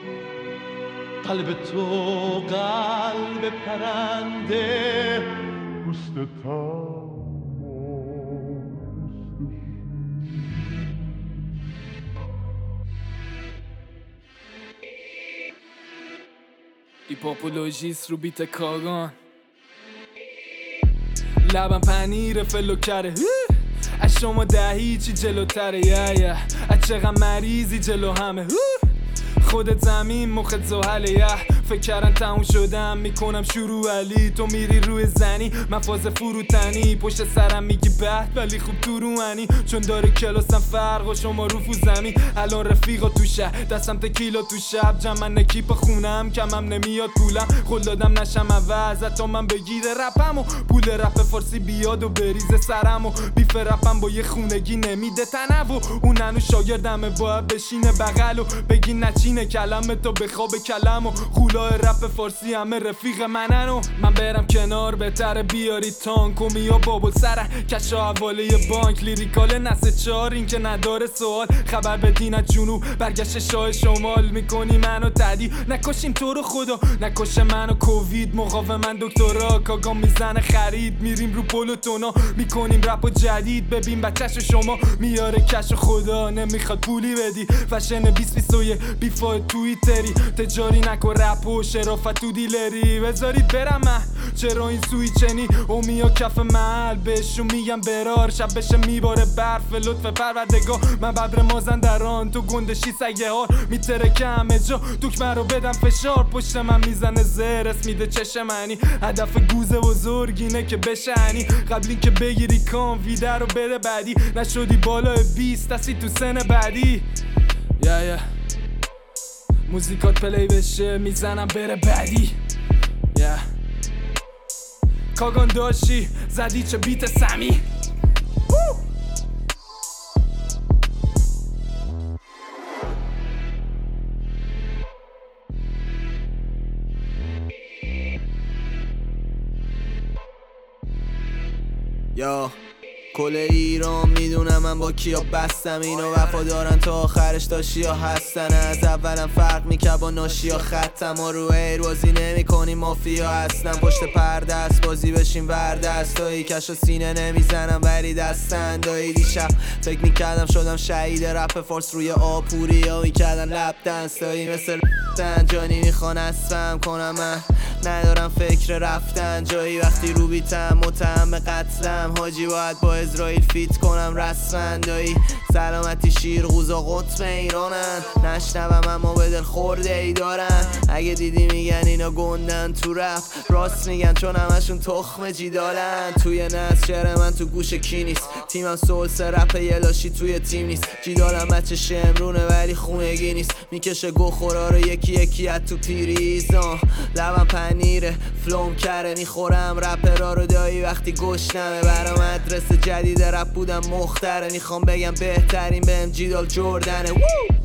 قلب تو قلب پرنده پوست تن ایپاپولوژیست رو بیت کاغان لبم پنیر فلوکره از شما هیچی جلوتره از چقدر مریضی جلو همه خودت زمین مخت زحله فکر کردن تموم شدم میکنم شروع علی تو میری روی زنی من فاز فروتنی پشت سرم میگی بد ولی خوب تو روحنی چون داره کلاسم فرق و شما رو زمین الان رفیقا تو شهر دستم تکیلا تو شب جمع نکیپ خونم کمم نمیاد پولم خل دادم نشم عوض تا من بگیره رپم و پول رپ فارسی بیاد و بریزه سرم و بیف رپم با یه خونگی نمیده تنو و اون هنو شاگردمه باید بشینه بغل و بگی نچینه کلمه تا بخواب کلم و خولای رپ فارسی همه رفیق منن و من برم کنار بهتره بیاری تانک و میا بابل سرن کشا حواله بانک لیریکال نسه 4 این که نداره سوال خبر بدین از جنوب برگشت شاه شمال میکنی منو تدی نکشین تو رو خدا نکش منو کووید مقاوم من دکترا کاگام میزنه خرید میریم رو پلوتونا میکنیم رپ جدید ببین بچه‌شو شما میاره کش خدا نمیخواد پولی بدی فشن 2021 بیفای توییتری تجاری نکن رپ و شرافت تو دیلری بذارید برم من چرا این سوی چنی اومیا کف محل بهشون میگم برار شب بشه میباره برف لطف پروردگار من ببر مازندران تو گندشی سگه ها میترکه همه جا دکمه رو بدم فشار پشت من میزنه زرس میده چشم منی هدف گوزه بزرگینه که بشنی قبل این که بگیری کام ویده رو بده بعدی نشدی بالای 20 دستی تو سن بعدی موزیکات پلی بشه میزنم بره بعدی کاغان داشتی زدی چه بیت سمی یا کل ایران میدونم من با کیا بستم اینو وفادارن تا آخرش تا شیا هستن از اولم فرق میکرد با ناشیا ختم ما رو ایر بازی نمی کنیم مافیا هستن پشت پرده است بازی بشیم ورده است دایی کش و سینه نمیزنم ولی دستن دایی دیشب فکر میکردم شدم شهید رپ فارس روی آپوری ها میکردن لب دنس دایی مثل رفتن جانی میخوان اسفم کنم من ندارم فکر رفتن جایی وقتی رو بیتم متهم به قتلم حاجی باید با اسرائیل فیت کنم رسما دایی سلامتی شیرغوزا قطب ایرانن نشنوم اما به دل خورده ای دارن اگه دیدی میگن اینا گندن تو رپ راست میگن چون همشون تخم جیدالن توی نصر شعر من تو گوش کی نیست تیمم سولس رپ یه لاشی توی تیم نیست جیدالم بچه شمرونه ولی خونگی نیست میکشه گوخورا رو یکی یکی از تو پیریزان لبم پنیره فلوم کره میخورم رپرا رو دایی وقتی گشنمه برام مدرسه جدید رپ بودم مختره میخوام بگم بهترین بهم جیدال جردنه